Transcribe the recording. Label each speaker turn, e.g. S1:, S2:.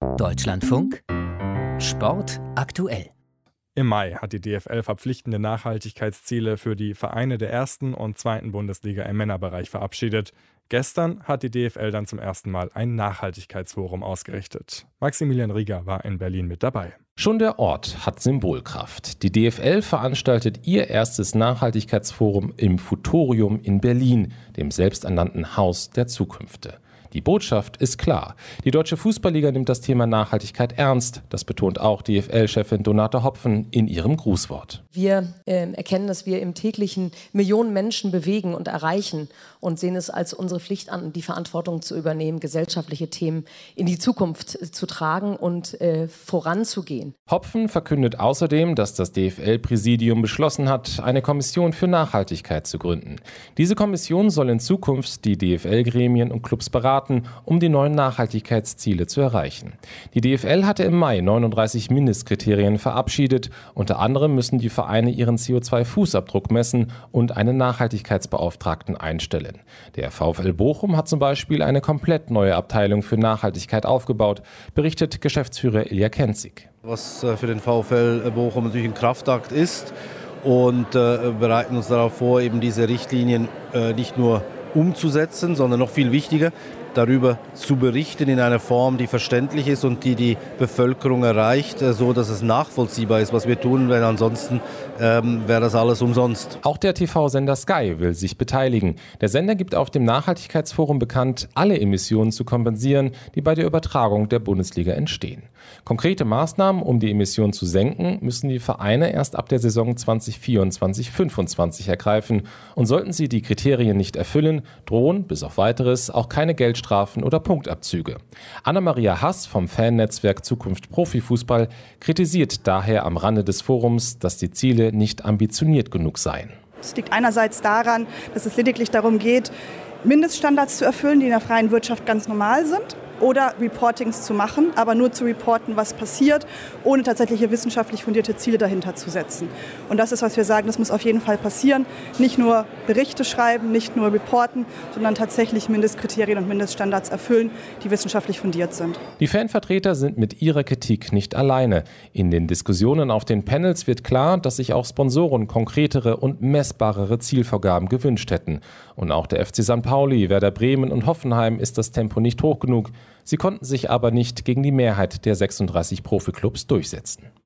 S1: Deutschlandfunk Sport aktuell.
S2: Im Mai hat die DFL verpflichtende Nachhaltigkeitsziele für die Vereine der 1. und 2. Bundesliga im Männerbereich verabschiedet. Gestern hat die DFL dann zum ersten Mal ein Nachhaltigkeitsforum ausgerichtet. Maximilian Rieger war in Berlin mit dabei.
S3: Schon der Ort hat Symbolkraft. Die DFL veranstaltet ihr erstes Nachhaltigkeitsforum im Futorium in Berlin, dem selbsternannten Haus der Zukünfte. Die Botschaft ist klar. Die Deutsche Fußballliga nimmt das Thema Nachhaltigkeit ernst. Das betont auch DFL-Chefin Donata Hopfen in ihrem Grußwort.
S4: Wir erkennen, dass wir im täglichen Millionen Menschen bewegen und erreichen und sehen es als unsere Pflicht an, die Verantwortung zu übernehmen, gesellschaftliche Themen in die Zukunft zu tragen und voranzugehen.
S3: Hopfen verkündet außerdem, dass das DFL-Präsidium beschlossen hat, eine Kommission für Nachhaltigkeit zu gründen. Diese Kommission soll in Zukunft die DFL-Gremien und Clubs beraten, um die neuen Nachhaltigkeitsziele zu erreichen. Die DFL hatte im Mai 39 Mindestkriterien verabschiedet. Unter anderem müssen die Vereine ihren CO2-Fußabdruck messen und einen Nachhaltigkeitsbeauftragten einstellen. Der VfL Bochum hat zum Beispiel eine komplett neue Abteilung für Nachhaltigkeit aufgebaut, berichtet Geschäftsführer Ilja Kenzig.
S5: Was für den VfL Bochum natürlich ein Kraftakt ist, und bereiten uns darauf vor, eben diese Richtlinien nicht nur umzusetzen, sondern noch viel wichtiger, darüber zu berichten in einer Form, die verständlich ist und die Bevölkerung erreicht, so dass es nachvollziehbar ist, was wir tun, weil ansonsten wäre das alles umsonst.
S3: Auch der TV-Sender Sky will sich beteiligen. Der Sender gibt auf dem Nachhaltigkeitsforum bekannt, alle Emissionen zu kompensieren, die bei der Übertragung der Bundesliga entstehen. Konkrete Maßnahmen, um die Emissionen zu senken, müssen die Vereine erst ab der Saison 2024/25 ergreifen. Und sollten sie die Kriterien nicht erfüllen, drohen, bis auf Weiteres, auch keine Geldstrafen oder Punktabzüge. Anna-Maria Hass vom Fannetzwerk Zukunft Profifußball kritisiert daher am Rande des Forums, dass die Ziele nicht ambitioniert genug seien.
S6: Es liegt einerseits daran, dass es lediglich darum geht, Mindeststandards zu erfüllen, die in der freien Wirtschaft ganz normal sind, oder Reportings zu machen, aber nur zu reporten, was passiert, ohne tatsächliche wissenschaftlich fundierte Ziele dahinter zu setzen. Und das ist, was wir sagen, das muss auf jeden Fall passieren. Nicht nur Berichte schreiben, nicht nur reporten, sondern tatsächlich Mindestkriterien und Mindeststandards erfüllen, die wissenschaftlich fundiert sind.
S3: Die Fanvertreter sind mit ihrer Kritik nicht alleine. In den Diskussionen auf den Panels wird klar, dass sich auch Sponsoren konkretere und messbarere Zielvorgaben gewünscht hätten. Und auch der FC St. Pauli, Werder Bremen und Hoffenheim ist das Tempo nicht hoch genug. Sie konnten sich aber nicht gegen die Mehrheit der 36 Profiklubs durchsetzen.